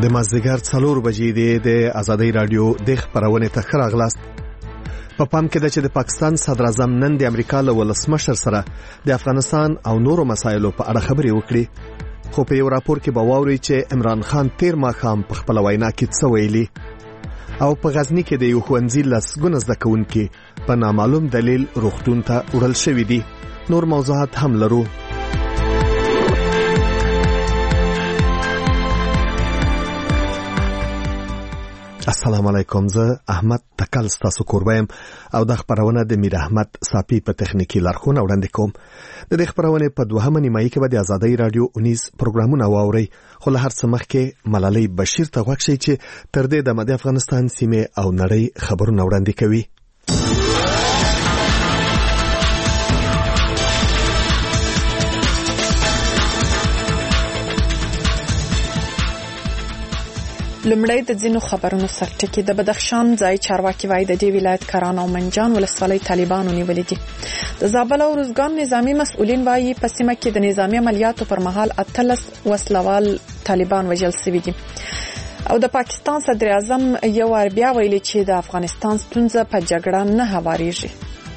د مازدیګر 4 بجې د آزادۍ رادیو د خبرونه ته راغلاست. په پام کې ده چې د پاکستان صدر اعظم نن د امریکا له ولسمشر سره د افغانستان او نورو مسایلو په اړه خبرې وکړي. خو په یو راپور کې به واوري چې عمران خان تیر ماښام په خپل وینا کې څه ویلي او په غزنی کې د یو ښوونځي لسګونه زده کوونکي په نامعلوم دلیل روغتون ته وړل شوي دي. نور موضوعات هم لرو. السلام علیکم، زه احمد تکل ستاسو کوربایم او د خبرونه د میر احمد صافی په تخنیکی لارښوونه وړاندې کوم. د دې خبرونه په دوهمه نیمایي کې به د آزادۍ رادیو 19 پروګرامونه واوري. خو له هر څه مخکې ملالۍ بشیر ته غوښتي چې تر دې د افغانستان سیمه او نړۍ خبرونه وړاندې کوي. لمړی د ځینو خبرونو سرټکی د بدخشان ځای چارواکي وایي د دې ولایت کران او منجان ولسوالۍ طالبانو نیولې دي. د زابل او روزګان نظامی مسؤلین وایي په سیمه کې د نظامی عملیاتو پر مهال 18 وسلوال طالبان وژل شوي دي. او د پاکستان صدر اعظم یو ور بیا ویلي چې د افغانستان ستونزه په جګړه نه هواریږي.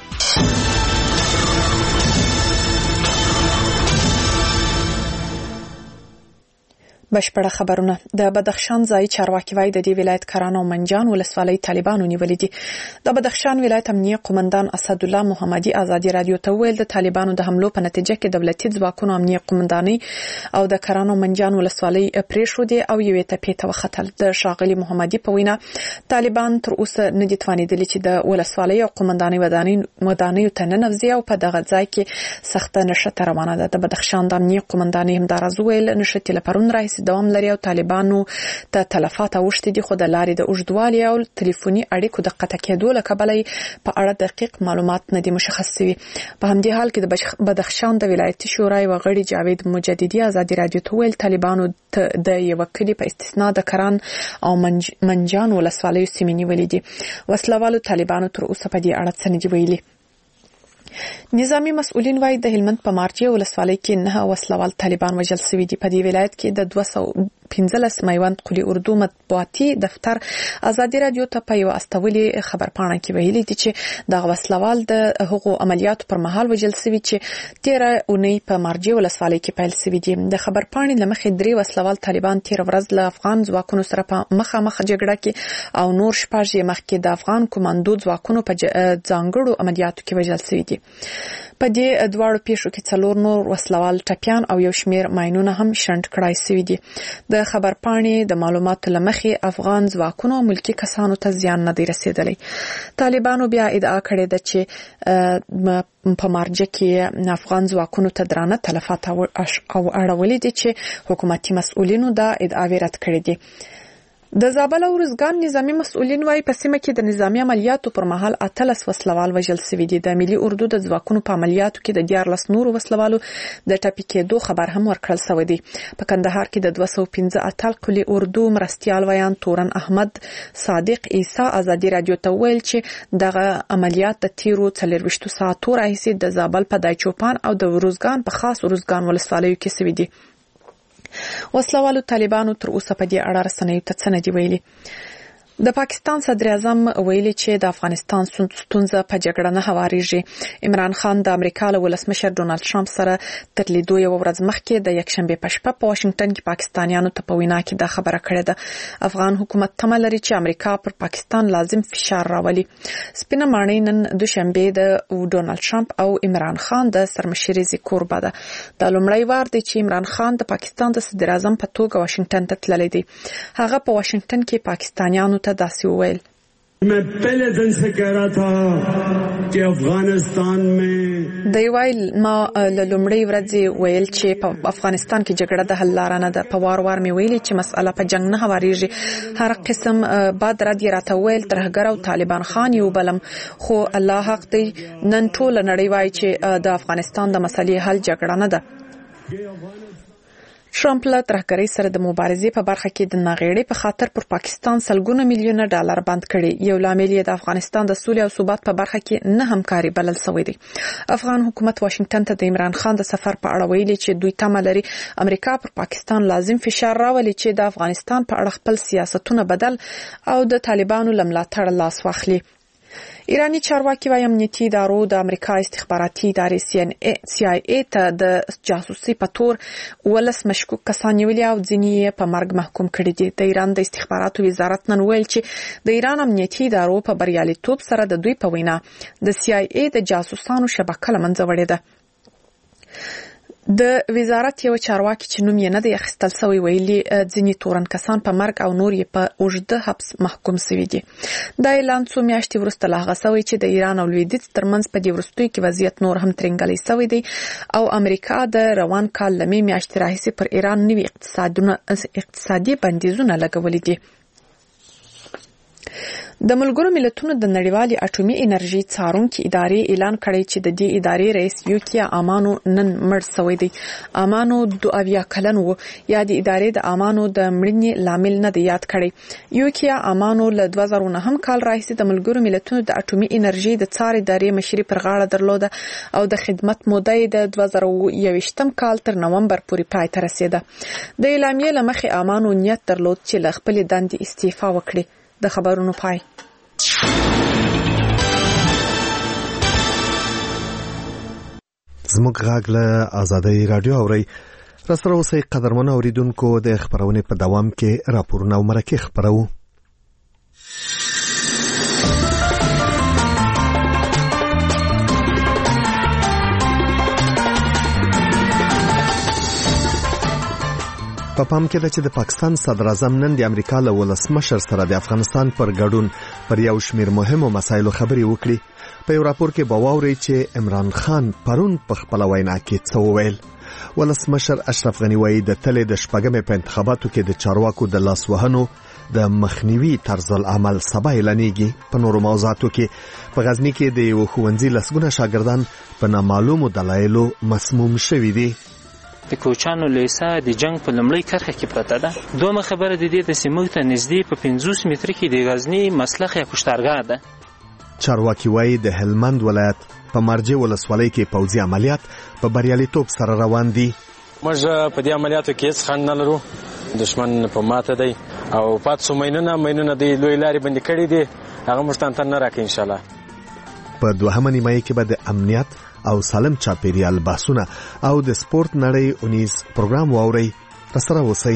بشپړه خبرونه. د بدخشان ځای چارواکي وایي د دې ولایت کران او منجان ولسوالۍ طالبانو نیولې دي. د بدخشان ولایت امنیه قومندان اسد الله محمدي آزادي رادیو ته ویل د طالبانو د حملو په نتیجه کې دولتي ځواکونو امنیه قومنداني او د کران او منجان ولسوالۍ پریښودې او یوې ته پیته وختل. د شاغلي محمدي په وینا طالبان تر اوسه نه دي توانیدلي چې د ولسوالۍ او قومنداني ودانیو ته ننوځي او په دغه ځای کې سخته نشته روانه ده. د بدخشان د امنیه قومنداني همدارز ویل نشته لپاره راځي دوام لري او طالبانو ته تلفات اوشتي دي. خو د لارې د اوږدوالي او ټلیفوني اړیکو د قطع کېدو له کبله په اړه دقیق معلومات نه دي مشخص شوي. په همدې حال کې د بدخشان د ولایتي شورای وغړي جاوید مجددي آزادي رادیو ته ویل طالبانو د یو کلی په استثناء د کران او منجان ولسوالۍ سیمې نیولې دي. وسلوالو طالبانو تر اوسه په دې اړه څه نه دي ویلي. نظامی مسؤلین وایي د هلمند په مارجې ولسوالۍ کې 9 وسلوال طالبان وژل شوي دي. په دې ولایت کې د 215 میوند قلی اردو مطبوعاتي دفتر آزادي رادیو ته په یو استولي خبرپاڼه کې ویلي دي چې د وسلوال د هغو عملیاتو پر مهال وژل شوي چې 13 اونۍ په مارجې ولسوالۍ کې پیل شوي دي. د خبرپاڼې لمخې 3 وسلوال طالبان 13 ورځ له افغان ځواکونو سره په مخامخ جګړه کې او نور شپږ مخکې د افغان کمانډو ځواکونو په ځانګړو عملیاتو کې وژل شوي دي. په دې دواړو پیښو کې 4 نور وسلوال ټپيان او یو شمیر ماینونه هم شنډ کړای شوي دي. د خبرپاڼې د معلوماتو لمخې افغان ځواکونو او ملکی کسانو ته زیان نه دی رسیدلی. طالبانو بیا ادعا کړې ده چې په مارجه کې افغان ځواکونو ته درانه تلفات او اړولې دي چې حکومتي مسؤلینو دا ادعاوې رد کړې دي. د زابل او روزګان نظامی مسؤلین وایي په سیمه کې د نظامی عملیاتو پر مهال 18 وسلوال وژل شوي دي. د ملي اردو د ځواکونو په عملیاتو کې د 14 نورو وسلوالو د ټپي کېدو خبر هم ورکړل شوی دی. په کندهار کې د 215 اتل قلی اردو مرستیال ویان تورن احمد صادق عیسی آزادي رادیو ته ویل چې دغه عملیات د تیرو 24 ساعتو راهیسې د زابل په دایچوپان او د روزګان په خاص روزګان ولسوالیو کې شوي دي. وسلوالو طالبانو تر اوسه په دې اړه رسنیو ته څه نه دي ویلي. د پاکستان صدر اعظم ویلي چې د افغانستان ستونزه په جګړه نه هواریږي. عمران خان د امریکا له ولسمشر ډونالد ټرمپ سره تر لیدو یو ورځ مخکې د یکشنبه په شپه په واشنگټن کې پاکستانیانو ته په وینا کې دا خبره کړې ده. افغان حکومت تمه لري چې امریکا پر پاکستان لازم فشار راولي. سپینه ماڼۍ نن دوشنبه د ډونالد ټرمپ او عمران خان د سرمشرۍ کوربه ده. د لومړی وار دی چې عمران خان د پاکستان د صدر اعظم په توګه واشنگټن ته تللی دی. هغه په واشنگټن کې پاکستانیانو ته داسې وویل: मैं पहले दिन से कह रहा था कि अफगानिस्तान में دی وایي ما لومړی ورځې ویل چې په افغانستان کې جګړه د حل لاره نه ده. په وار مې ویلي چې مسأله په جنگ نه هواریږي. هر قسم بعد رد یې راته ویل ترهګر او طالبان خان یو بلم. خو الله حق دی نن ټول نړۍ وایي چې د افغانستان د مسلې حل جګړه نه ده. ټرمپ له ترهګرۍ سره د مبارزې په برخه کې د ناغېړۍ په خاطر پر پاکستان سلګونه میلیونه ډالر بند کړي. یو لامل یې د افغانستان د سولې او ثبات په برخه کې نه همکاري بلل شوی دی. افغان حکومت واشنگټن ته د عمران خان د سفر په اړه ویلي چې دوی تمه لري امریکا پر پاکستان لازم فشار راولي چې د افغانستان په اړه خپل سیاستونه بدل او د طالبانو له ملاتړ لاس واخلي. ایرانی چارواکي وايي امنیتي ادارو د امریکا استخباراتي ادارې CIA ته د جاسوسي په تور ولس مشکوک کسان نیولي او ځینې په مرګ محکوم کړي دي. د ایران د استخباراتو وزارت نن ویل چې د ایران امنیتي ادارو په بریالیتوب سره د دوی په وینا د CIA د جاسوسانو شبکه له منځه وړې ده. د وزارت یو چارواکي چې نوم یې نه دی اخیستل شوی ویلي ځینې تورن کسان په مرګ او نور یې په اوږده حبس محکوم شوي دي. دا اعلان څو میاشتې وروسته لا هغه شوی چې د ایران او لویدیځ ترمنځ په دې وروستیو کې وضعیت نور هم ترنګلی شوی دی او امریکا د روان کال له میاشتې راهیسې پر ایران نوي اقتصادي بندیزونه لګولي دي. د ملګرو ملتونو د نړیوالې اټومي انرژي څارونکي ادارې اعلان کړی چې د دې ادارې رئیس یوکیا امانو نن مړ شوی دی. امانو 22 کلن و. یا د ادارې د امانو د مړینې لامل نه دی یاد کړی. یوکیا امانو له 2009 کال راهیسې د ملګرو ملتونو د اټومي انرژي د څار ادارې مشري پر غاړه درلوده او د خدمت موده یې د 2021 کال تر نومبر پورې پای ته رسیده. د اعلامیې له مخې امانو نیت درلود چې له خپل دندې استعفا وکړي. د خبرونو پای. زموږ غږ له آزادۍ رادیو اوري. راسره اوسئ قدرمنو اوریدونکو. د خبرونې په دوام کې راپورونه او مرکې خبرو. په پام کې ده چې د پاکستان صدر اعظم نن د امریکا له ولسمشر سره د افغانستان پر ګډون پر یو شمېر مهمو مسایلو خبرې وکړي. په یو راپور کې به واورئ چې عمران خان پرون په خپله وینا کې څه وویل. ولسمشر اشرف غني وایي د تلې د شپږمې په انتخاباتو کې د چارواکو د لاس وهنو د مخنیوي طرز العمل سبا اعلانېږي. په نورو موضوعاتو کې په غزني کې د یو ښوونځي لسګونه شاګردان په نامعلومو دلایلو مسموم شوي دي. د کوچانو لیسا د جنگ په لمړی کرښه کې پرته ده. دومره خبره د دې د سیمو ته نږدې په 50 متره کې د غزنی مسلخ یا کشتارګاه ده. چارواکي وایي د هلمند ولایت په مرجع ولسوالۍ کې پوځي عملیات په بریالیتوب سره روان دي. موږ په دې عملیاتو کې هیڅ خنډ نه لرو. دشمن په ماته دی او پاتې مینونه د لوی لارې بندي کړي دي. هغه موږ ته نه راکړي ان شاء الله. په دوهمه نیمایي کې به د امنیت او سالم چاپیریال بحثونه او د سپورت نړۍ اونیز پروګرام واوري. راسره اوسئ.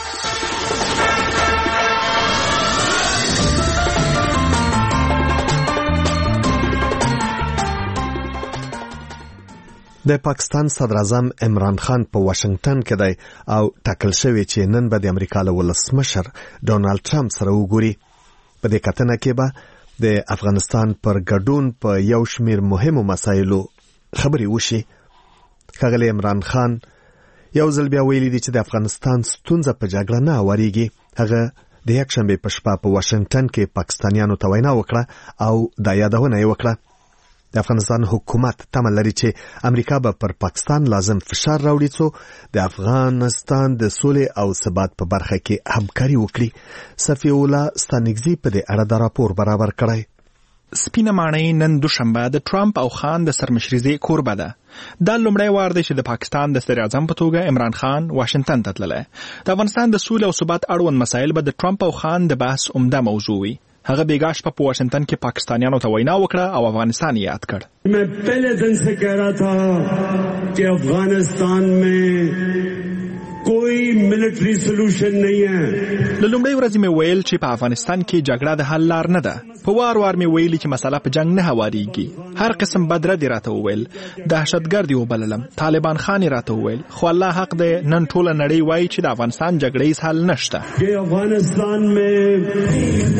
د پاکستان صدر اعظم عمران خان په واشنگټن کې دی او ټاکل شوی چې نن به د امریکا له ولسمشر ډونالد ټرمپ سره وګوري. په دې کتنه کې به د افغانستان پر ګډون په یو شمېر مهمو مسایلو خبرې وشي. ښاغلی عمران خان یو ځل بیا ویلي دي چې د افغانستان ستونزه په جګړه نه اوریږي. هغه د یکشنبې په شپه په واشنگټن کې پاکستانیانو ته وینا وکړه او دا یادونه یې وکړه. د افغانستان حکومت تمه لري چې امریکا به پر پاکستان لازم فشار راوړي څو د افغانستان د سولې او ثبات په برخه کې همکاري وکړي. صفی الله ستانګزی په دې اړه د راپور برابر کړی. سپینه ماڼۍ نن دوشنبه د ټرمپ او خان د سرمشرۍ کوربه ده. دا لومړی وار دی چې د پاکستان د صدر اعظم په توګه عمران خان واشنگټن ته تللی. د افغانستان د سولې او ثبات اړوند مسایل به د ټرمپ او خان د بحث عمده موضوع وي. هغه بیګا شپه په واشنگټن کې پاکستانیانو ته وینا وکړه او افغانستان یاد کړ. मैं पहले दिन से कह रहा था कि अफगानिस्तान में कोई मिलिट्री सॉल्यूशन नहीं है. لومړی ورځ مې ویل چې په افغانستان کې جګړه د حل لار نه ده. په وار مې ویلي چې مسله په جنگ نه هواریږي. هر قسم بدره دی راته وویل. دهشتګرد یې وبللم. طالبان خان راته وویل. خو الله حق دی نن ټوله نړۍ وایي چې د افغانستان جګړې حل نشته. افغانستان में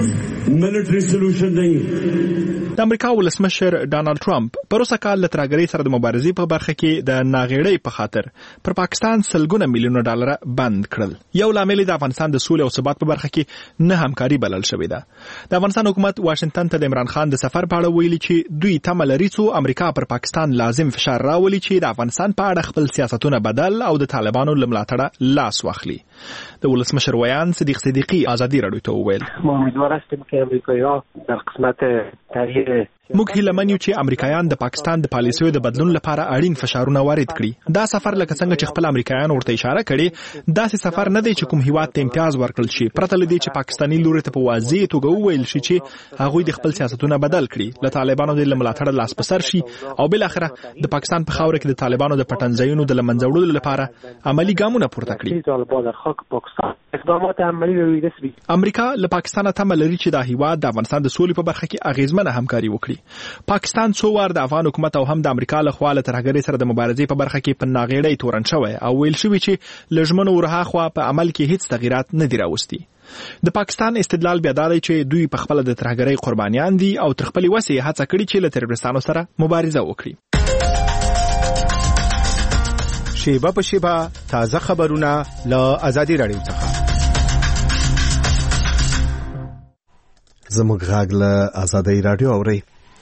मिलिट्री सोल्यूशन नहीं। د امریکا ولسمشر ډانلډ ټرمپ پروسه کال له ترهګرۍ سره د مبارزې په برخه کې د ناغېړۍ په خاطر پر پاکستان سلګونه میلیونه ډالر بند کړل. یو لامل د افغانستان د سولې او ثبات په برخه کې نه همکاري بلل شوې ده. د افغانستان حکومت واشنگټن ته د عمران خان د سفر په اړه ویلي چې دوی تمه لري چې امریکا پر پاکستان لازم فشار راولي چې د افغانستان په اړه خپل سیاستونه بدل او د طالبانو له ملاتړه لاس واخلي. د ولسمشر ویان صدیق صدیقی ازادي راډیو ته وویل ما امیدوار هستیم که امریکایی‌ها در قسمت تغییر موږ هیله من یو چې امریکایان د پاکستان د پالیسیو د بدلون لپاره اړین فشارونه وارد کړي. دا سفر لکه څنګه چې خپل امریکایان ورته اشاره کړي داسې سفر نه دی چې کوم هیواد ته امتیاز ورکړل شي پرته له دې چې پاکستاني لوري ته په واضح توګه وویل شي چې هغوی د خپل سیاستونه بدل کړي له طالبانو د ملاتړ لاس په سر شي او بل اخره د پاکستان په خاور کې د طالبانو د پټنځایونو د لمنځه وړلو لپاره عملی ګامونه پورته کړي. اقدامات عملی ویدسبي امریکا له پاکستان ته ملري چې د هیواد د افغانستان د سولې په برخه کې اغیزمنه همکاري وکړي. پاکستان څو وار د افغان حکومت او هم د امریکا له خوا له ترهګرۍ سره د مبارزې په برخه کې په ناغېړۍ تورن شوی او ویل شوی چې لژمنو ورها خوا په عمل کې هیڅ تغیرات نه دي راوستي. د پاکستان استدلال بیا دا دی چې دوی په خپل د ترهګرۍ قربانیان دي او تر خپل وسې هڅه کړې چې له تروریستانو سره مبارزه وکړي. شیبه په شیبه تازه خبرونه له ازادي راډیو څخه. زموږ غږ له ازادي راډیو اوري.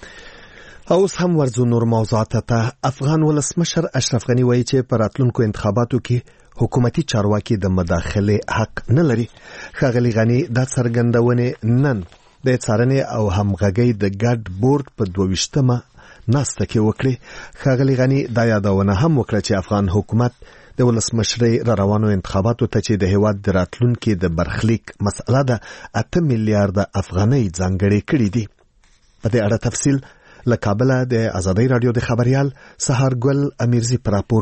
اوس هم ورځو نور موضوعات ته. افغان ولسمشر اشرف غنی وایي چې په راتلونکو انتخاباتو کې حکومتي چارواکي د مداخله حق نه لري. ښاغلي غنی دا څرګندونه نن د څارنې او همغږۍ د ګډ بورډ په 22مه ناسته کې وکړي. ښاغلي غنی دا یادونه هم وکړه چې افغان حکومت د ولسمشرۍ روانو انتخاباتو ته چې د هیواد د راتلونکو د برخلیک مسأله ده 8 میلیارډ افغانۍ ځانګړې کړې دي. په دې اړه تفصیل له کابل د ازادي راډیو د خبريال سحر ګل امیرزي پر راپور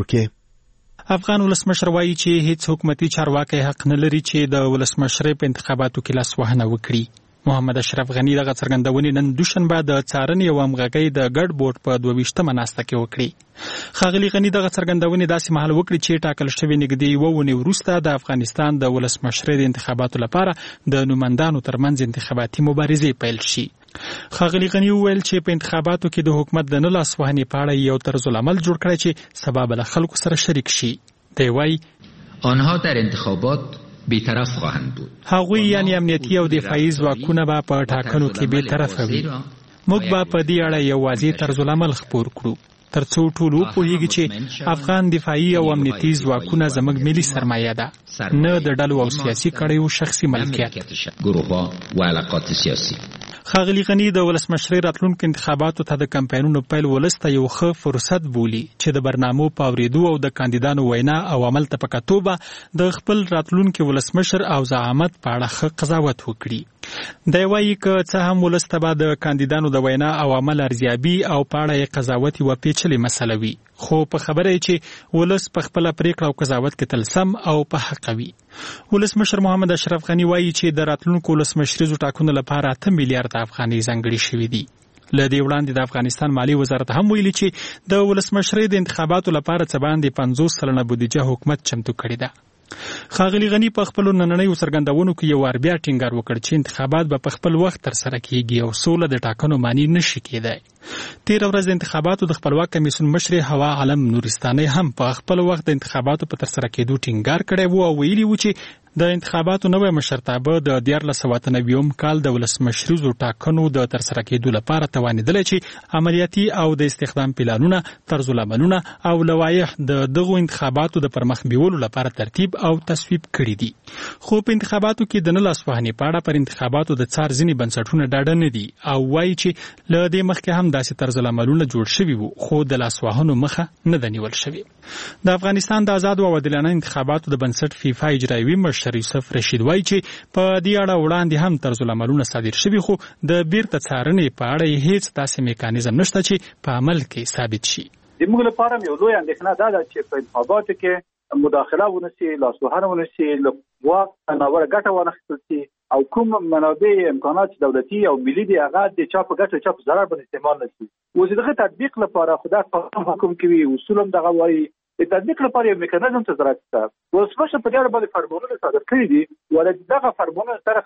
کې. افغان ولسمشر وایي چې هیڅ حکومتي چارواکي حق نه لري چې د ولسمشرۍ په انتخاباتو کې لاس وهنه وکړي. محمد اشرف غنی دغه څرګندونې نن دوشنبه د څارنې او همغږۍ د ګډ بورډ په 22مه ناسته کې وکړي. ښاغلي غنی دغه څرګندونې داسې مهال وکړي چې ټاکل شوی نږدې 2 ونې وروسته د افغانستان د ولسمشرۍ د انتخاباتو لپاره د نوماندانو ترمنځ انتخاباتي مبارزې پیل شي. ښاغلي غنی وویل چې په انتخاباتو کې د حکومت د نه لاس وهنې په اړه یو طرز العمل جوړ کړی چې سبا به له خلکو سره شریک شي. دی وایي آنها در انتخابات بی‌طرف خواهند بود. هغوی یعنی امنیتي او دفاعي ځواکونه به په ټاکنو کې بی‌طرفه وي. موږ به په دې اړه یو واضح طرز العمل خپور کړو ترڅو ټول وپوهیږي چې افغان دفاعي او امنیتي ځواکونه زموږ ملي سرمایه ده، نه د ډلو او سیاسي کړیو شخصي ملکیت. گروه‌ها و علاقات سیاسي. ښاغلي غنی د ولسمشرۍ راتلونکو انتخاباتو ته د کمپاینونو پیل ولس ته یو ښه فرصت بولي چې د برنامو په اورېدو او د کاندیدانو وینا او عمل ته په کتو به د خپل راتلونکي ولسمشر او زعامت په اړه ښه قضاوت وکړي. دی وایي که څه هم ولس ته به د کاندیدانو د وینا او عمل ارزیابي او په اړه یې قضاوت یوه پیچلې مسله وي، خو په خبره یې چې ولس په خپله پریکړه او قضاوت کې تل سم او په حقه وي. ولسمشر محمد اشرف غنی وایي چې د راتلونکو ولسمشریزو ټاکنو لپاره 8 میلیارډ افغانۍ ځانګړي شوي دي. له دې وړاندې د افغانستان مالي وزارت هم ویلي چې د ولسمشرۍ د انتخاباتو لپاره څه باندې 50 سلنه بودیجه حکومت چمتو کړې ده. ښاغلي غنی په خپلو نننیو څرګندونو کې یو وار بیا ټینګار وکړ چې انتخابات به په خپل وخت ترسره کیږي او سوله د ټاکنو معنی نشي کېدای. تېره ورځ د انتخاباتو د خپلواک کمیسیون مشرې هوا عالم نورستانۍ هم په خپل وخت د انتخاباتو په ترسره کېدو ټینګار کړی و او ویلي و چې د انتخاباتو نوی مشرتابه د 1999 کال د ولسمشریزو ټاکنو د ترسره کېدو لپاره توانېدلی چې عملیاتي او د استخدام پلانونه، طرز العملونه او لوایح د دغو انتخاباتو د پرمخ بیولو لپاره ترتیب او تصویب کړي دي. خو په انتخاباتو کې د نه لاس وهنې په اړه پر انتخاباتو د څار ځینې بنسټونه ډاډه نه دي او وایي چې له دې مخکې هم داسې طرز العملونه جوړ شوي وو خو د لاس وهنو مخه نه ده نیول شوې. د افغانستان د آزادو او عادلانه انتخاباتو د بنسټ فیفا اجرایوي مشر یوسف رشید وایي چې په دې اړه وړاندې هم طرز العملونه صادر شوي خو د بیرته څارنې په اړه هیڅ داسې میکانیزم نشته چې په عمل کې ثابت شي. د موږ لپاره یو لوی اندېښنه دا ده چې په انتخاباتو کې مداخله ونشي، لاسوهنه ونشي، له واک ناوړه ګټه وانخیستل شي او کوم منابع امکانات دولتي او ملي دي هغه د چا په ګټه چا په ضرر باندې استعمال نشي. اوس دغه تطبیق لپاره خدای قانون حکم کوي، اصول هم دغه وایي. د تطبیق لپاره یو میکانیزم ته ضرورت شته. ولسمشر په دې اړه باندې فرمانونه صادر کړي دي، ولې دغه فرمانونه سره هم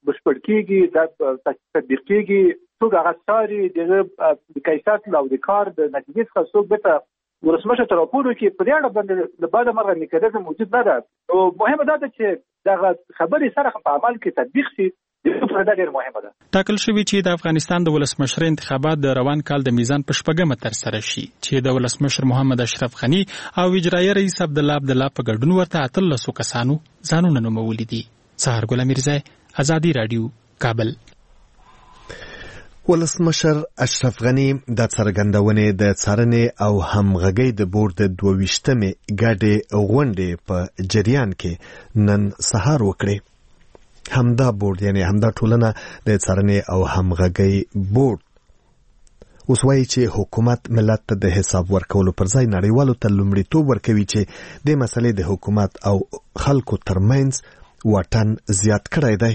بشپړ کیږي د تطبیق کیږي څوک هغه ساري د کیفیت او د کار د نتیجې څخه څوک به ولسمشر تر راپور کې په دې اړه باندې د بعد مرغه میکانیزم موجود نه ده او مهمه ده چې دغه خبرې سره په عمل کې تطبیق شي. دا ډېر مهمه ده. ټاکل شوی چې د افغانستان د ولسمشر انتخابات د روان کال د میزان په شپږمه ترسره شي چې د ولسمشر محمد اشرف غنی او اجرایي رئیس عبدالله په ګډون ورته 13 کسانو ځانونه نومولي دي. سهار ګل میرزا، ازادي رادیو، کابل. ولسمشر اشرف غنی د څرګندونې د څارنې او همغږۍ د بورډ د 22مې ګډې غونډې په جریان کې نن سهار وکړې. همدا بورډ یعنی همدا ټولنه د څارنې او همغږۍ بورډ اوس وایي چې حکومت ملت ته د حساب ورکولو پر ځای نړیوالو ته لومړیتوب ورکوي چې د مسلې د حکومت او خلکو ترمنځ واټن زیات کړی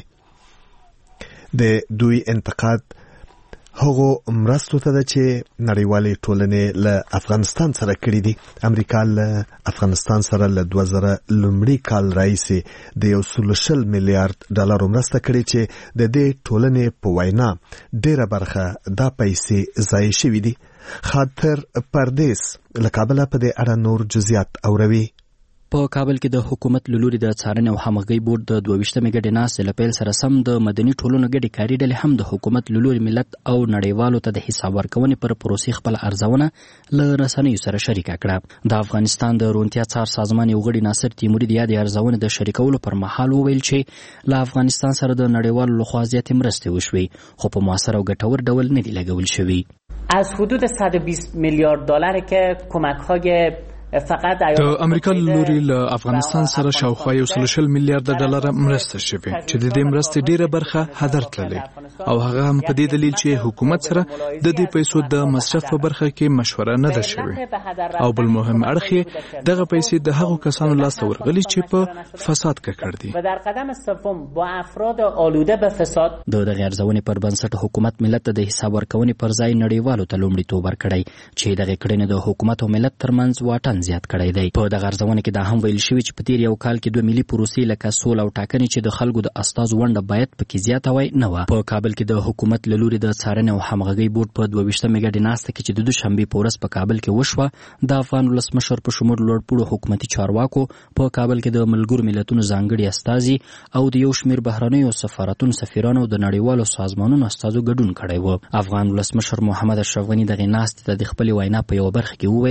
دی. د دوی انتقاد هغو مرستو ته ده چې نړیوالې ټولنې له افغانستان سره کړي دي. امریکا له افغانستان سره له 2000 لومړي کال راهیسې د 120 میلیارډ ډالرو مرسته کړې چې د دې ټولنې په وینا ډېره برخه دا پیسې ضایع شوي دي. خاطر پردیس له کابله په دې اړه نور جزئیات اوروي. په کابل کې د حکومت له لوري د څارنې او همغږۍ بورډ د 22مې ګډې ناستې له پیل سره سم د مدني ټولنو ګډې کاري ډلې هم د حکومت له لوري ملت او نړیوالو ته د حساب ورکونې پر پروسې خپل ارزونه له رسنیو سره شریکه کړه. د افغانستان د روڼتیا څار سازمان یو غړي ناصر تیموري د یادې ارزونې د شریکولو پر مهال وویل چې له افغانستان سره د نړیوالو لخوا زیاتې مرستې وشوې خو په مؤثر او ګټور ډول نه دي لګول شوي. از حدود 120 میلیارد دلار که کمک‌های د امریکا له لوري له افغانستان سره شاوخوا 120 میلیارډ ډالر مرسته شوې چې د دې مرستې ډیره برخه هدر تللې او هغه هم په دې دلیل چې حکومت سره د دې پیسو د مصرف په برخه کې مشوره نه ده شوې او بل مهم اړخ دغه پیسې د هغو کسانو لاس ته ورغلي چې په فساد ککړ دي. در قدم سوم با افراد آلوده به فساد دغه ارزونې پر بنسټ حکومت ملت ته د حساب ورکونې پر ځای نړیوالو ته لومړیتوب ورکړی چې دغه کړنې د حکومت او ملت ترمنځ واټن زیات کړی دی. په دغه ارزونه کې دا هم ویل شوی چې په تیر یو کال کې 2 ملي پروسې لکه سول او ټاکنې چې د خلکو د استازو ونډه باید پکې زیاته وای نه و. په کابل کې د حکومت له لوري د څارنې او همغږۍ بورډ په 22مې ګډې ناستې کې چې د دوشنبې په ورځ په کابل کې وشوه د افغان ولسمشر په شمول لوړپوړو حکومتي چارواکو په کابل کې د ملګرو ملتونو ځانګړي استازي او د یو شمېر بهرنیو سفارتونو سفیرانو د نړیوالو سازمانونو استازو ګډون کړی و. افغان ولسمشر محمد اشرف غنی دغه ناستې ته د خپلې وینا په یوه برخه کې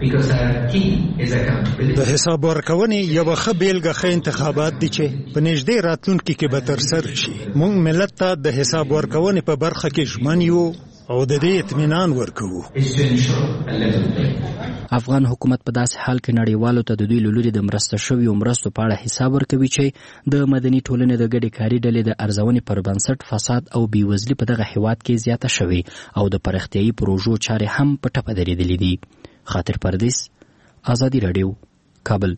وویل د حساب ورکونې یو ښه بیلګه ښه انتخابات دي چې په نږدې راتلونکي کې به ترسره شي. موږ ملت ته د حساب ورکونې په برخه کې ژمن یو او د دې اطمینان ورکوو. افغان حکومت په داسې حال کې نړیوالو ته د دوی له لوري د مرسته شویو مرستو په اړه حساب ورکوي چې د مدني ټولنې د ګډې کاري ډلې د ارزونې پر بنسټ فساد او بېوزلي په دغه هیواد کې زیاته شوې او د پراختیایي پروژو چارې هم په ټپه درېدلې دي. خاطر پردیس، ازادي رادیو، کابل.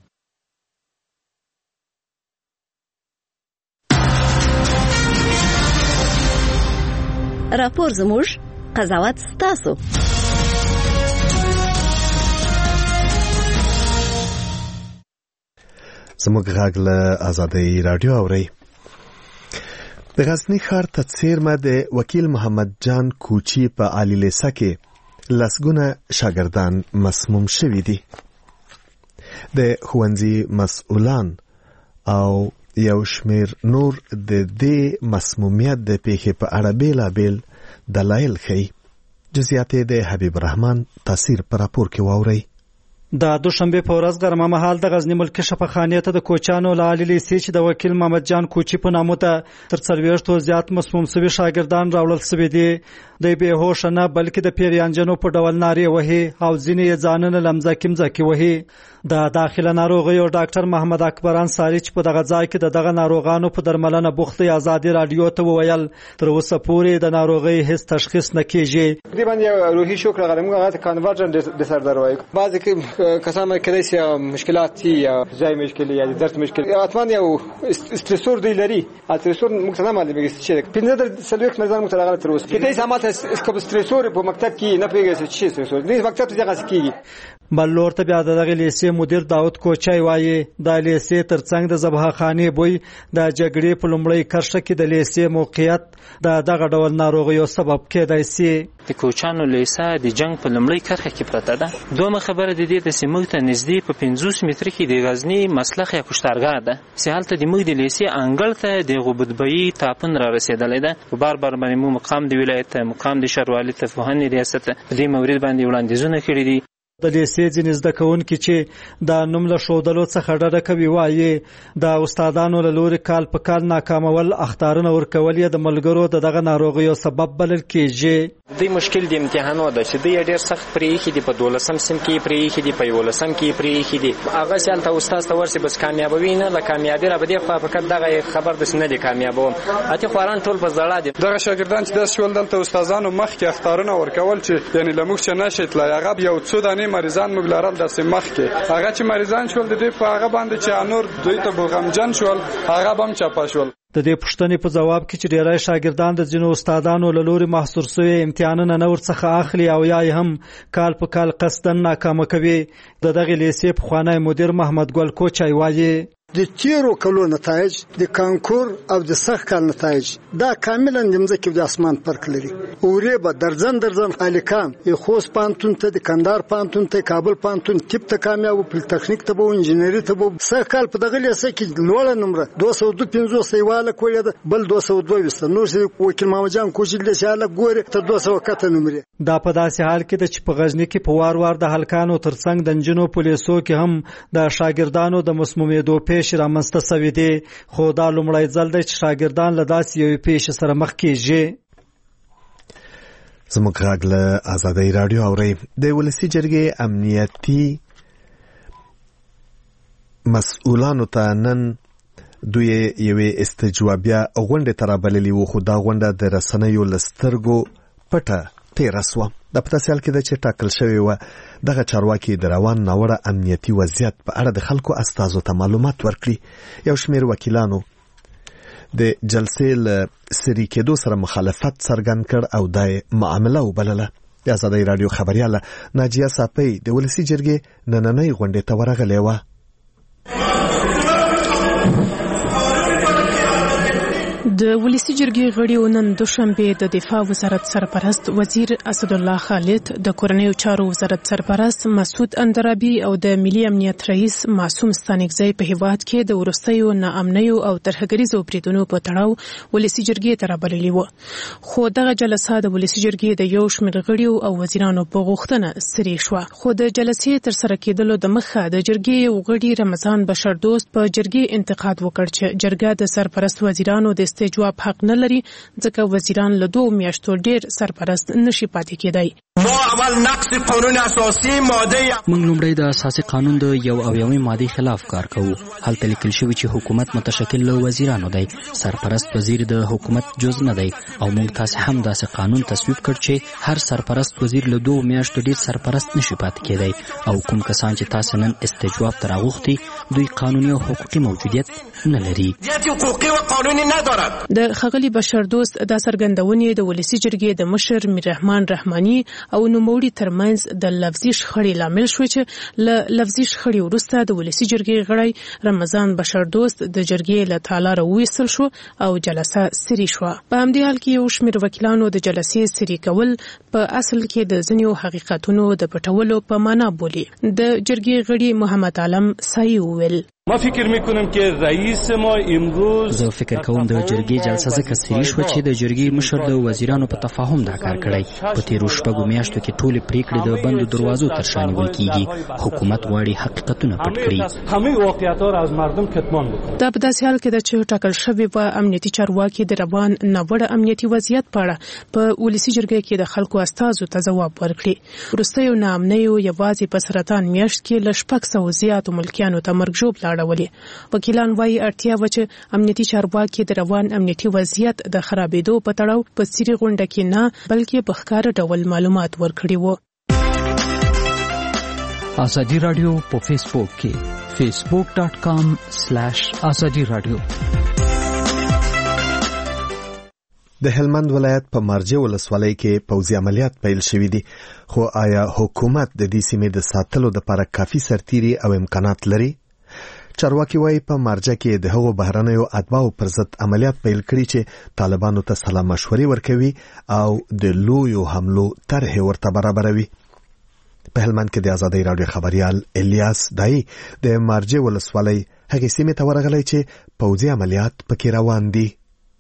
راپور زموږ، قضاوت ستاسو. زموږ غږ له ازادي رادیو اورئ. د غزنی ښار ته څیرمه د وکیل محمد جان کوچی په عالی لیسه کې لسګونه شاګردان مسموم شوي دي. د ښوونځي مسؤلان او یو شمیر نور د دې مسمومیت د پیښې په اړه بیلابیل دلایل ښیي. جزئیات د حبیب الرحمن تاثیر پر راپور کې واورئ. د دوشنبه په ورځ غرمه مهال د غزنی ملکی شفاخانې ته د کوچانو له عالی لیسې چې د وکیل محمد جان کوچی په نامه ته تر 40 زیات مسموم شوي شاګردان راوړل شوي دي. د بې هوش نه بلکې د پیریانجنو په ډول نارې وهي او ځینې یې ځانونه لمزه کیمزه وهي. د داخله ناروغیو ډاکټر محمد اکبر انصاری چې په دغه ځای کې دغه ناروغانو په درملنه بوخت دی ازادي رادیو ته وویل تر اوسه پورې د ناروغي هیڅ تشخیص نه کیږي. تقریبا یو روحي شوک راغلی موږ هغه کانورجنت ډیساردر وایو. بعضی کسان کله چې مشکلات یا ځای مشکل یا درد مشکل اتمنه یو استرسور دی لري. استرسور موږ ته نه معلومیږي چې پنځه سلوک مرزان موږ راغلی تر اوسه کې سمات اسکوب استرسور په مکتب کې نه پیږي چې استرسور دې مکتب ته ځای کیږي. بل لور ته بیا دغه لیسې مدیر داود کوچای وایي د لیسې ترڅنګ د ذبحخانې بوی د جګړې په لومړۍ کرښه کې د لیسې موقعیت دغه ډول ناروغیو سبب کېدای شي. د کوچانو لیسه د جنگ په لومړۍ کرښه کې پرته ده. دومره خبره د دې چې موږ ته نږدې په 50 متره کې د غزنی مسلخ یا کشتارګاه ده چې هلته د موږ د لیسې انګړ ته د غوبدبئی تاپن را رسیدلې ده. بار باندې مو مقام د ولایت، مقام د شهروالۍ ته فوهنې ریاست په دې مورید باندې وړاندیزونه کړي دي. د لیسې ځینې زده کوونکي چې د نوم له ښودلو څخه ډډه کوي وایي د استادانو له لوري کال په کال ناکامول، اخطارونه ورکول یې د ملګرو دغه ناروغیو سبب بلل کېږي. دوی مشکل د امتحانو ده چې دوی ډېر سخت پرېښي دي، په 12 سیم کې پرېښي دي، په 11 کې پرېښي دي. هغه هلته استاد ته ورسي بس کامیابوي نه، د کامیابي را به دې خوا فقط دغه خبر داسې نه دی کامیابوم. اتې خواران ټول په زړه دي. دغه شاګردان چې داسې شول دلته استادانو مخکې اخطارونه ورکول چې یعنی له موږ چې نشي تلای. هغه یو څو دانې مریضان موږ لرل داسې مخکې هغه چې مریضان شول د دې په هغه باندې چې انور دوی ته غمجن شول، هغه هم چاپه شول. د دې پوښتنې په جواب کې چې ډېری شاګردان د ځینو استادانو له لوري محصور شوي امتحانونه نه ورڅخه اخلي او یا هم کال په کال قصداً ناکامه کوي، د دغې لیسې پخوانی مدیر محمد ګل کوچای وایي د تیرو کلو نتایج د کانکور او د سخت کال نتایج دا کاملا د مځکې د اسمان فرق لري. اورې به درځن الکان خوست پانتون ته، د کندهار پانتون ته، کابل پانتون طب ته کامیاب، په تخنیک ته به، انجینری ته به. سخت کال په دغه لیسې کې لوړه نمره 252 سیواله کولې ده، بل 222 نور وکیل محمد جان کوچیل د شاله ګوره تر 200 کته نمره. دا په داسې حال کې د چې په غزنی کې په وار د هلکانو ترڅنګ د نجونو په لیسو کې هم د شاګردانو د مسمومیدو پیښې رامنځته شوې دي، خو دا لومړی ځل دی چې شاګردان له داسې یوې پیښې سره مخ کېږي. زموږ غږ له ازادۍ راډیو اورئ. د ولسي جرګې امنیتي مسؤلانو ته نن دوی یوې استجوابیه غونډې ته رابللي وو، خو دا غونډه د رسنیو له سترګو پټه تیره سوه. د په داسې حال کې ده چې ټاکل شوې وه دغه چارواکي د روان ناوړه امنیتي وضعیت په اړه د خلکو استازو ته معلومات ورکړي. یو شمېر وکیلانو د جلسې له سري کېدو سره مخالفت څرګند کړ او دا معامله وبلله. د ازادۍ راډیو خبریاله ناجیه صافی د ولسي جرګې نننۍ غونډې ته ورغلې وه. د ولسي جرګې غړي نن دوشنبه د دفاع وزارت سرپرست وزیر اسد الله خالد، د کورنیو چارو وزارت سرپرست مسعود اندرابي او د ملي امنیت رئیس معصوم ستانکزی په هیواد کې د وروستیو ناامنیو او ترهګریزو بریدونو په تړاو ولسي جرګې ته رابللي وو. خو دغه جلسه د ولسي جرګې د یو شمېر غړیو او وزیرانو په غوښتنه سری شوه. خو د جلسې تر سره کېدلو د مخه د جرګې یو غړي رمضان بشردوست په جرګې انتقاد وکړ چې جرګه د سرپرست وزیرانو د جواب حق نه لري ځکه وزیران له 2 میاشتو ډیر سرپرست نشي پاتې کېدای. موږ لومړی د اساسي قانون د 1 ماده خلاف کار کوو. هلته لیکل شوی چې حکومت متشکل له وزیرانو دی، سرپرست وزیر د حکومت جز نه دی او موږ تاسو هم داسې قانون تصویب کړ چې هر سرپرست وزیر له 2 میاشتو ډیر سرپرست نشي پاتې کېدای او کوم کسان چې تاسو نن استجواب تر اغوختي دوی قانوني او حقوقي موجودیت نه لري. د خغلی بشردوست د څرګندونې د ولسي جرګې د مشر میررحمان رحماني او نوموړي ترمنځ د لفظي شخړې لامل شو چې له لفظي شخړې وروسته د ولسي جرګې غړی رمضان بشردوست د جرګې له تالار وېستل شو او جلسه سری شو. په همدې حال کې یو شمېر وکیلانو د جلسې سری کول په اصل کې د ځینو حقیقتونو د پټولو په معنا بولي. د جرګې غړي محمد عالم سایي وویل ما فکر میکنم که رئیس ما امروز زه فکر کوم د جرګې جلسه ځکه سری شو چې د جرګې مشر د وزیرانو په تفاهم دا کار کړی. په تیرو شپږو میاشتو کې ټولې پریکړې د بندو دروازو تر شا نیول کیږي. حکومت غواړي حقیقتونه پټ کړي. همه واقعیت‌ها را از مردم کتمان بکنه. دا په داسې حال کې ده چې ټاکل شوی و امنیتي چارواکي د روان ناوړه امنیتي وضعیت په اړه په ولسي جرګې کې د خلکو استازو ته ځواب ورکړي. وروستیو ناامنیو یوازې په سرطان میاشت کې له 600 زیاتو ملکیانو ته مرګ ژوبله اړولې. وکیلان وايي اړتیا و چې امنیتي چارواکي د روان امنیتي وضعیت د خرابېدو په تړاو په سری غونډه کې نه بلکې په ښکاره ډول معلومات ورکړي وو. ازادي رادیو په فیسبوک کې facebook.com/azadi radio. د هلمند ولایت په مارجه ولسوالۍ کې پوځي عملیات پیل شوي دي، خو آیا حکومت د دې سیمې د ساتلو لپاره کافي سرتیري او امکانات لري؟ چارواکي وايي په مارجه کې د هغو بهرنیو اتباعو پر ضد عملیات پیل کړي چې طالبانو ته سلا مشورې ورکوي او د لویو حملو طرحې ورته برابروي. په هلمند کې د آزادۍ راډیو خبریال الیاس دای د مارجه ولسوالۍ هغې سیمې ته ورغلی چې پوځي عملیات پکې روان دي.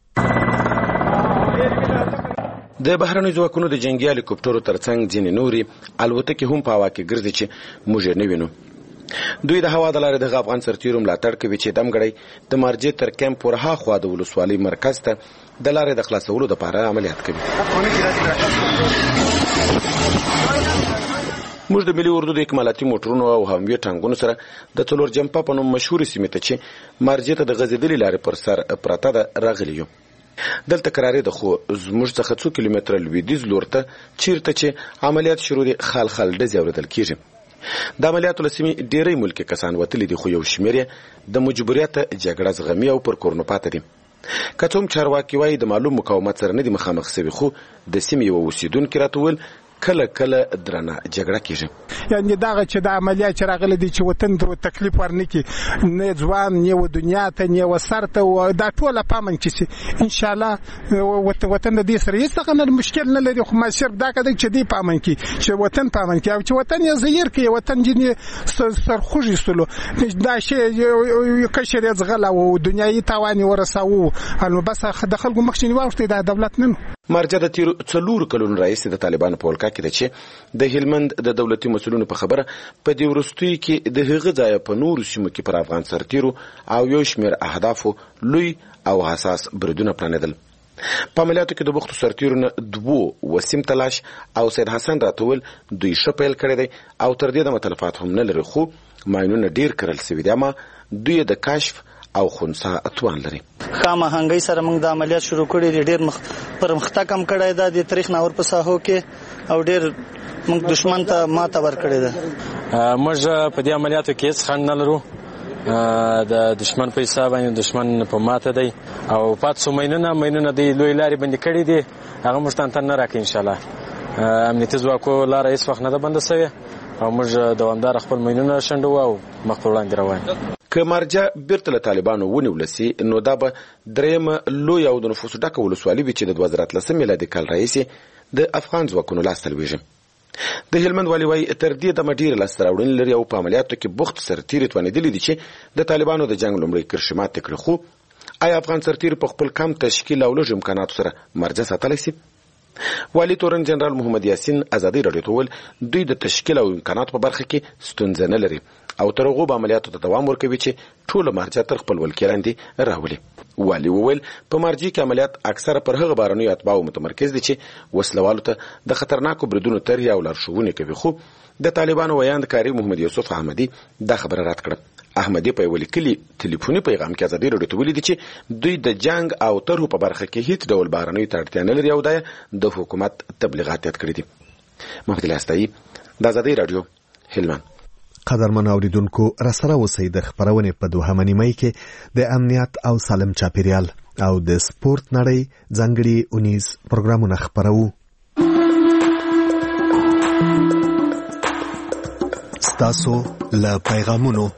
د بهرنیو ځواکونو د جنگي هلیکوپټرو ترڅنګ ځینې نورې الوتکې هم په هوا کې ګرځي چې موږ یې نه وینو. دوی د هوا د لارې د افغان سرتیرو ملاتړ کوي چې دمګړی د مارجې تر کیمپ ورهاخوا د ولسوالۍ مرکز ته د لارې د خلاصولو دپاره عملیات کوي. موږ د ملي اردو د اکمالاتي موټرونو او هموي ټانګونو سره د څلور جمپا په نوم مشهورې سیمې ته چې مارجې ته د غځېدلې لارې پر سر پرته ده راغلي یو. دلته قرارې ده، خو زموږ څخه 2 کیلومتره لویدیځ لور ته چیرته چې عملیات شروع دي خال خال ډزې اورېدل کېږي. د عملیاتو له سیمې ډېری ملکي کسان وتلي دي، خو یو شمېر یې د مجبوریته جګړه زغمي او پر کورونو پاته دي. که څه هم چارواکي وایي د معلوم مقاومت سره نه دي مخامخ سوي، خو د سیمې یوه اوسېدونکي راته وویل کله کله درنه جګړه کېږي. یعنې دغه چې د عملیات چې راغلی دی چې وطن ته تکلیف ورنکړي، نه ځوان نه و دنیا ته نه و سر ته دا ټوله په امن کې شي. انشاءالله وطن د دې سره هېڅ هغه مشکل نه لري، خو ما صرف دا کده چې دی په امن کې، چې وطن په امن کې، او چې وطن یې زهیر کړي، وطن جنې سرخوږي ایستلو، دا شی کشر یې ځغله و دنیایي تاوان یې ورساوه، نو بس د خلکو مخکې واوښتې دا دولت نه. مارجه د تیرو 4 کلونو راهیسې د طالبانو په ولکه کې ده چې د هلمند د دولتي مسؤلینو په خبره په دې وروستیو کې د هغه ځایه په نورو سیمو کې پر افغان سرتیرو او یو شمېر اهدافو لوی او حساس بریدونه پلانېدل. په عملیاتو کې د بوختو سرتیرو نه 2 وسیم تلاش او سید حسن راته ویل دوی ښه پیل کړی دی او تر دې د متلفات هم نه لري، خو ماینونه ډېر کرل سوي دي، اما دوی د کشف او خنثی اتوان لري. خامه هنګي سره موږ د عملیات شروع کړی دی، ډېر پرمختګ هم کړی دی د تاریخ ناور په ساحو کې، او ډېر موږ دشمن ته ماته ورکړې ده. موږ په دې عملیاتو کې هیڅ خنډ نه لرو، د دشمن په حساب باندې دشمن په ماته دی، او پات سو مینونه دی لوی لارې بندي کړي دي، هغه موږ ته نه راکړي. ان شاء الله امنیتي ځواکو لاره هیڅ وخت نه ده بنده سوې، او موږ دوامدار خپل مینونه شنډو او مخ په وړاندې روان. که مارجه بیرته له طالبانو ونیول سي، نو دا به درېیمه لوی او د نفوسو ډکه ولسوالي وي چې د 2013 میلادي کال راهیسې د افغان ځواکونو لاسته لویږي. د هلمند والي وایي تر دې دمه ډېرې لاسته راوړنې لري او په عملیاتو کې بوخت سرتیري توانېدلي دي چې د طالبانو د جنګ لومړۍ کرښې ماتې کړي. خو آیا افغان سرتیري په خپل کم تشکیل او لږ امکاناتو سره مارجه ساتلی سي؟ والي تورن جنرال محمد یاسین ازادۍ راډیو ته وویل دوی د تشکیل او امکاناتو په برخه کې ستونزه نه لري او تر هغو به عملیاتو ته دوام ورکوي چې ټوله مارجه تر خپل ولکې لاندې راولي. والي وویل په مارجې کې عملیات اکثره پر هغه بهرنیو اتباعو متمرکز دي چې وسلوالو ته د خطرناکو بریدونو طرحې او لارښوونې کوي. خو د طالبانو ویاند کاري محمد یوسف احمدي دا خبره رد کړه. احمدي په یو لیکلي ټلیفوني پیغام کې ازادۍ راډیو ته ویلي چې دوی د جنګ او طرحو په برخه کې هیڅ ډول بهرنیو ته اړتیا نه لري او دا د حکومت تبلیغات یاد کړي دي. محمد الیاس د ازادۍ راډیو هلمند. قدرمن اوریدونکو راسره اوسئ د خبرونې په دوهمه نیمه کې د امنیت او سالم چاپیریال او د سپورت نړۍ ځانګړي اونیز پروګرامونه خبرو. ستاسو له پیغامونو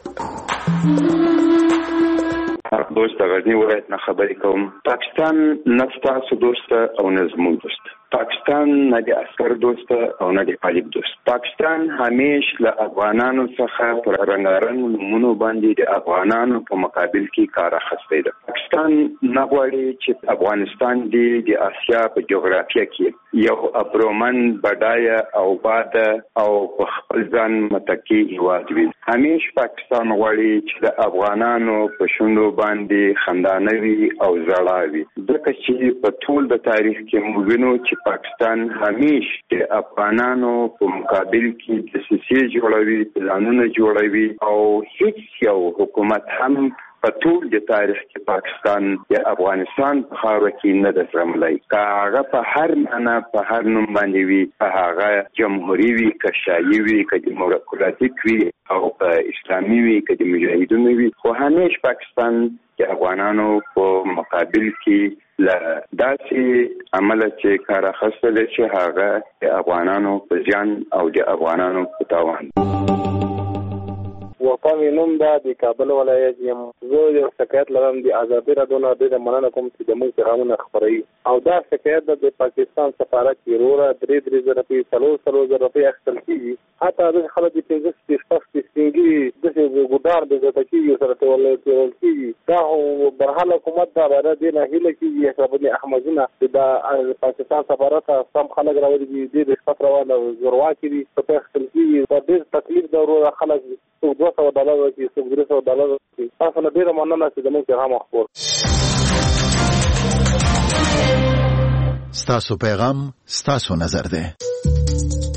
دوست غزنی ولایت نه خبرې کوم. پاکستان نه ستاسو دوست او نه زموږ دوست. پاکستان نه د عسکر دوست او نه د طالب دوست. پاکستان همیش له افغانانو څخه پر رنګارنګ نومونو باندې د افغانانو په مقابل کې کار اخیستی ده. پاکستان نه غواړي چې افغانستان د اسیا په جغرافیه کې یو ابرومن بډایه او باد او په خپل ځان متکی هیواد وي. همیش پاکستان غواړي چې د افغانانو په شونډو باندې خندانه وي او زړه وي، ځکه چې په ټول د تاریخ کې موږ وینو چې پاکستان همیش د افغانانو په مقابل کې دسیسې جوړوي، پلانونه جوړوي او هیڅ یو حکومت هم په ټول د تاریخ کې پاکستان یا افغانستان په خاوره کې نه د زغملای که هغه په هر معنا په هر نوم باندې وي په هغه جمهوریت وي که شایي وي که دیموکراتیک وي او په اسلامي وي که د مجاهدینو وي خو همیش پاکستان د افغانانو په مقابل کې له داسې عمله چې کار اخیستل چې هغه د افغانانو په زیان او د افغانانو په تاوان وقام نوم دا د کابل ولایت یم زه یو شکایت لرم د ازادي راډیو نه د مننه کوم چې د موږ پیغامونه خبروي او دا شکایت د پاکستان سفارت کې وروره 3 روپۍ 4 روپۍ اخیستل کېږي حتی د خلک د 15 سپینګي د ګودار د ځکه سره تولل کېږي دا برحال حکومت دا را دي نه هله کېږي حساب احمدونه د پاکستان سفارت سم خلک راوړي د خطر روانه زوروا کېږي په اخیستل کېږي په ډېر تکلیف دا وروره خلک $200 کې $300 کې تاسو نه ډیر مننه چې د موږ پیغام خبر ستاسو پیغام ستاسو نظر ده